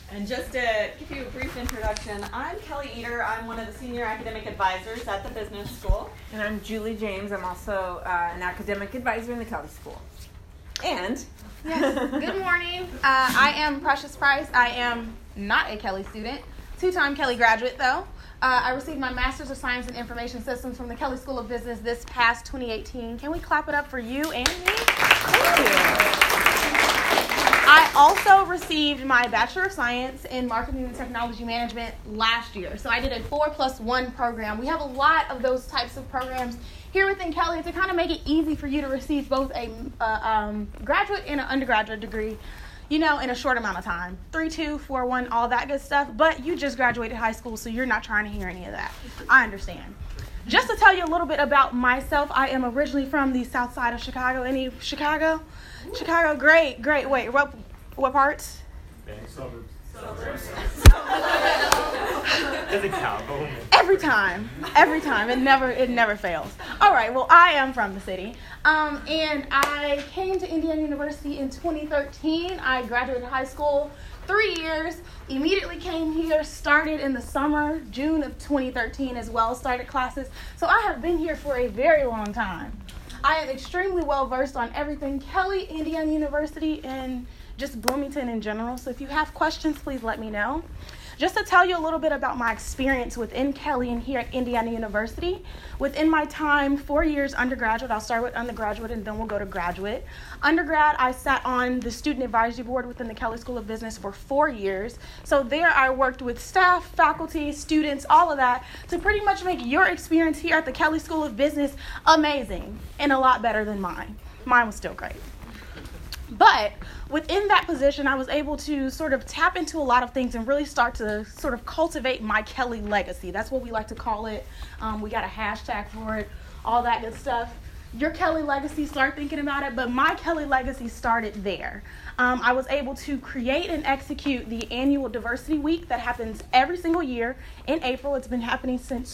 And just to give you a brief introduction, I'm Kelly Eater. I'm one of the senior academic advisors at the business school. And I'm Julie James. I'm also an academic advisor in the Kelly School. And? Yes. Good morning. I am Precious Price. I am not a Kelly student. Two-time Kelly graduate, though. I received my Master's of Science in Information Systems from the Kelly School of Business this past 2018. Can we clap it up for you and me? Thank you. I also received my Bachelor of Science in Marketing and Technology Management last year. So I did a 4+1 program. We have a lot of those types of programs here within Kelly to kind of make it easy for you to receive both a graduate and an undergraduate degree, you know, in a short amount of time. 3-2, 4-1, all that good stuff. But you just graduated high school, so you're not trying to hear any of that. I understand. Just to tell you a little bit about myself, I am originally from the south side of Chicago. Any Chicago? Chicago, great. Wait, what parts? Suburbs. Doesn't count. Every time. It never fails. All right, well, I am from the city. And I came to Indiana University in 2013. I graduated high school 3 years, immediately came here, started in the summer, June of 2013 as well, started classes. So I have been here for a very long time. I am extremely well versed on everything Kelly, Indiana University, and just Bloomington in general. So if you have questions, please let me know. Just to tell you a little bit about my experience within Kelly and here at Indiana University. Within my time, 4 years undergraduate, I'll start with undergraduate and then we'll go to graduate. Undergrad, I sat on the student advisory board within the Kelly School of Business for 4 years. So there I worked with staff, faculty, students, all of that to pretty much make your experience here at the Kelly School of Business amazing and a lot better than mine. Mine was still great. But within that position, I was able to sort of tap into a lot of things and really start to sort of cultivate my Kelly legacy. That's what we like to call it. We got a hashtag for it, all that good stuff. Your Kelly legacy, start thinking about it, but my Kelly legacy started there. I was able to create and execute the annual Diversity Week that happens every single year in April. It's been happening since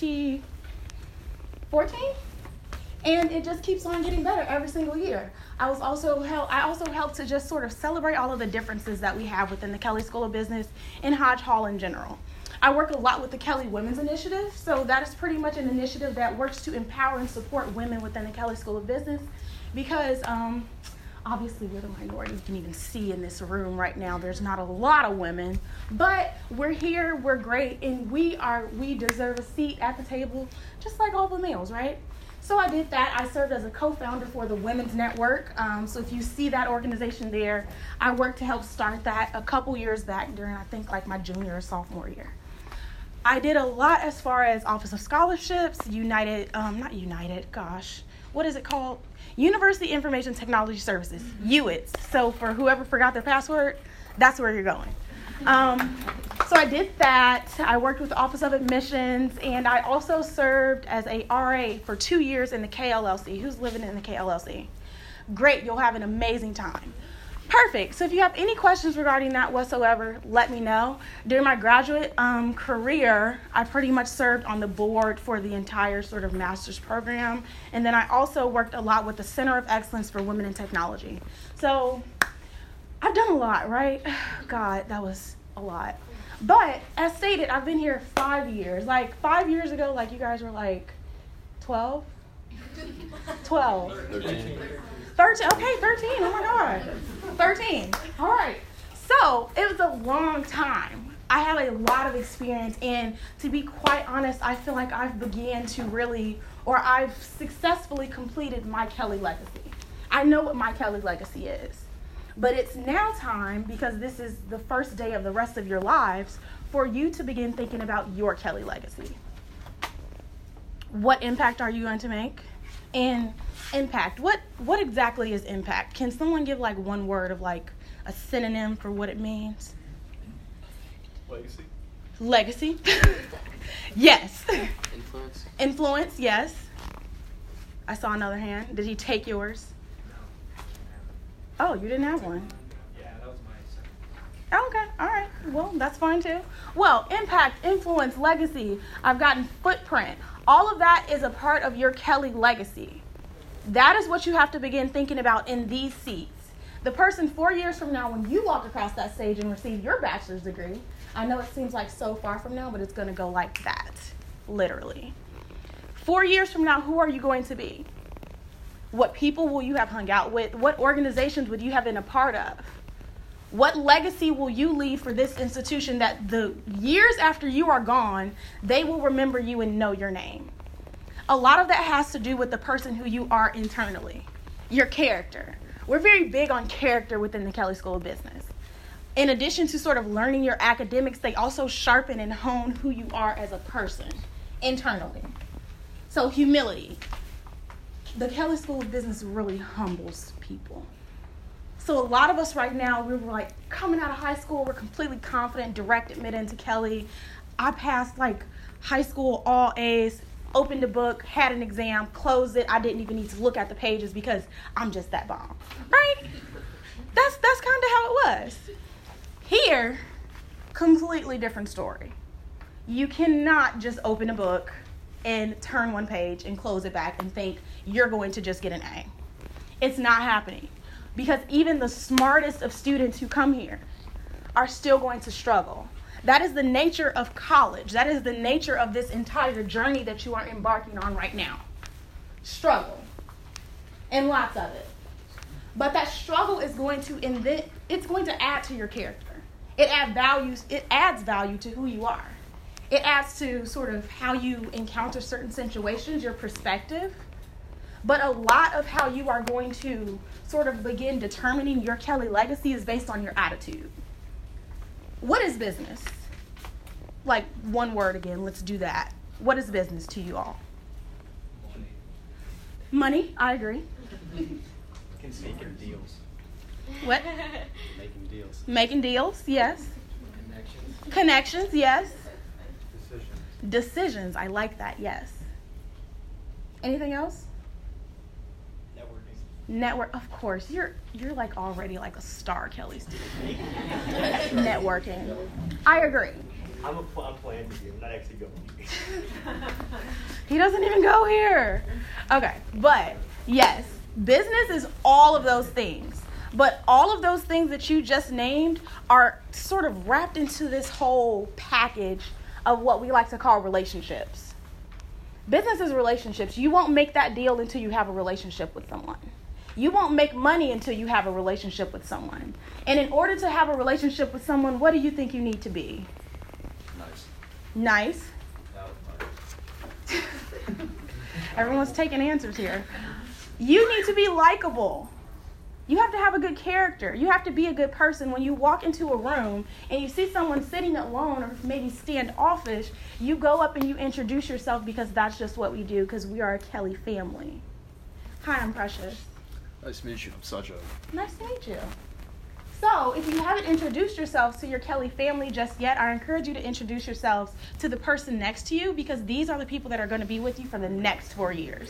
2014. And it just keeps on getting better every single year. I also helped to just sort of celebrate all of the differences that we have within the Kelly School of Business and Hodge Hall in general. I work a lot with the Kelly Women's Initiative, so that is pretty much an initiative that works to empower and support women within the Kelly School of Business because obviously we're the minority. You can even see in this room right now there's not a lot of women, but we're here, we're great, and we deserve a seat at the table just like all the males, right? So I did that. I served as a co-founder for the Women's Network. So if you see that organization there, I worked to help start that a couple years back during, I think, like my junior or sophomore year. I did a lot as far as Office of Scholarships, what is it called? University Information Technology Services, UITS. So for whoever forgot their password, that's where you're going. So I did that. I worked with the Office of Admissions, and I also served as a RA for 2 years in the KLLC. Who's living in the KLLC? Great, you'll have an amazing time. Perfect. So if you have any questions regarding that whatsoever, let me know. During my graduate career, I pretty much served on the board for the entire sort of master's program, and then I also worked a lot with the Center of Excellence for Women in Technology. So I've done a lot, right? God, that was a lot. But as stated, I've been here 5 years. Like 5 years ago, like you guys were like 12? 12. 13. Okay, 13. Oh my God. 13. All right. So it was a long time. I have a lot of experience, and to be quite honest, I feel like I've successfully completed my Kelly legacy. I know what my Kelly legacy is. But it's now time, because this is the first day of the rest of your lives, for you to begin thinking about your Kelly legacy. What impact are you going to make? And impact, what exactly is impact? Can someone give like one word of like a synonym for what it means? Legacy? Yes. Influence, yes. I saw another hand. Did he take yours? Oh, you didn't have one. Yeah, that was my second. Okay, all right. Well, that's fine too. Well, impact, influence, legacy. I've gotten footprint. All of that is a part of your Kelly legacy. That is what you have to begin thinking about in these seats. The person 4 years from now, when you walk across that stage and receive your bachelor's degree, I know it seems like so far from now, but it's going to go like that, literally. 4 years from now, who are you going to be? What people will you have hung out with? What organizations would you have been a part of? What legacy will you leave for this institution that the years after you are gone, they will remember you and know your name? A lot of that has to do with the person who you are internally, your character. We're very big on character within the Kelley School of Business. In addition to sort of learning your academics, they also sharpen and hone who you are as a person internally. So humility. The Kelley School of Business really humbles people. So a lot of us right now, we're like coming out of high school, we're completely confident, direct admit into Kelley. I passed like high school all A's, opened a book, had an exam, closed it. I didn't even need to look at the pages because I'm just that bomb, right? That's kind of how it was. Here, completely different story. You cannot just open a book and turn one page and close it back and think you're going to just get an A. It's not happening. Because even the smartest of students who come here are still going to struggle. That is the nature of college. That is the nature of this entire journey that you are embarking on right now. Struggle. And lots of it. But that struggle is going to it's going to add to your character. It adds value to who you are. It adds to sort of how you encounter certain situations, your perspective. But a lot of how you are going to sort of begin determining your Kelley legacy is based on your attitude. What is business? Like one word again, let's do that. What is business to you all? Money, I agree. Making deals. What? Making deals. Making deals, yes. Connections, yes. Decisions, I like that, yes. Anything else? Network, of course. You're like already like a star Kelley student. Networking. I agree. I'm planning to do. I'm not actually going. He doesn't even go here. Okay, but yes, business is all of those things. But all of those things that you just named are sort of wrapped into this whole package of what we like to call relationships. Business is relationships. You won't make that deal until you have a relationship with someone. You won't make money until you have a relationship with someone. And in order to have a relationship with someone, what do you think you need to be? Nice. Everyone's taking answers here. You need to be likable. You have to have a good character. You have to be a good person. When you walk into a room and you see someone sitting alone or maybe standoffish, you go up and you introduce yourself because that's just what we do because we are a Kelley family. Hi, I'm Precious. Nice to meet you. I'm Sajid. Nice to meet you. So, if you haven't introduced yourselves to your Kelley family just yet, I encourage you to introduce yourselves to the person next to you because these are the people that are going to be with you for the next 4 years.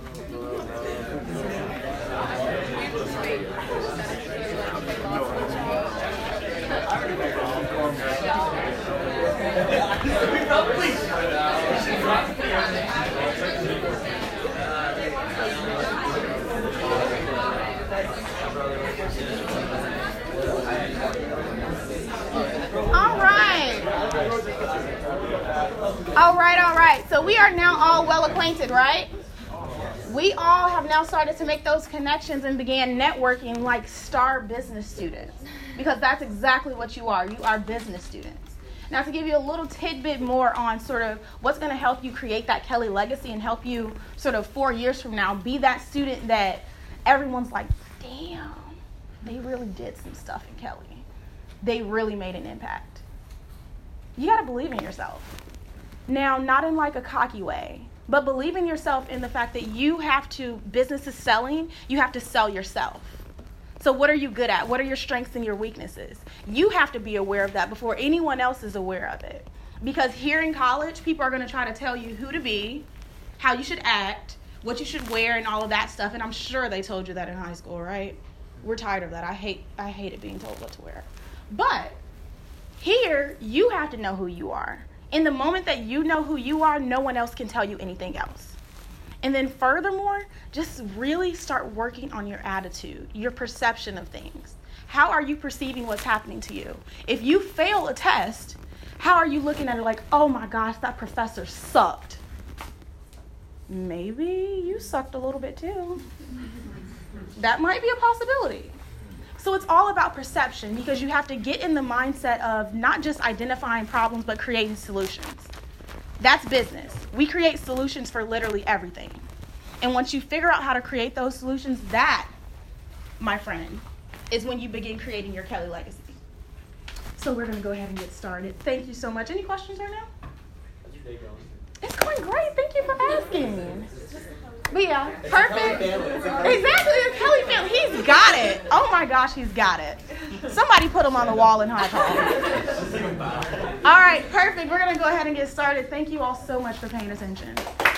All right. So we are now all well acquainted, right? We all have now started to make those connections and began networking like star business students because that's exactly what you are. You are business students. Now, to give you a little tidbit more on sort of what's going to help you create that Kelley legacy and help you sort of 4 years from now be that student that everyone's like, damn, they really did some stuff in Kelley. They really made an impact. You got to believe in yourself. Now, not in like a cocky way, but believe in yourself in the fact that you have to, business is selling, you have to sell yourself. So what are you good at? What are your strengths and your weaknesses? You have to be aware of that before anyone else is aware of it. Because here in college, people are going to try to tell you who to be, how you should act, what you should wear, and all of that stuff. And I'm sure they told you that in high school, right? We're tired of that. I hate it being told what to wear. But here, you have to know who you are. In the moment that you know who you are, no one else can tell you anything else. And then furthermore, just really start working on your attitude, your perception of things. How are you perceiving what's happening to you? If you fail a test, how are you looking at it like, oh my gosh, that professor sucked? Maybe you sucked a little bit too. That might be a possibility. So it's all about perception, because you have to get in the mindset of not just identifying problems, but creating solutions. That's business. We create solutions for literally everything. And once you figure out how to create those solutions, that, my friend, is when you begin creating your Kelly legacy. So we're going to go ahead and get started. Thank you so much. Any questions right now? How's your day going? It's going great. Thank you for asking. But yeah, perfect. Exactly, a Kelly family. He's got it. Oh my gosh, he's got it. Somebody put him on the wall in High Park. All right, perfect. We're going to go ahead and get started. Thank you all so much for paying attention.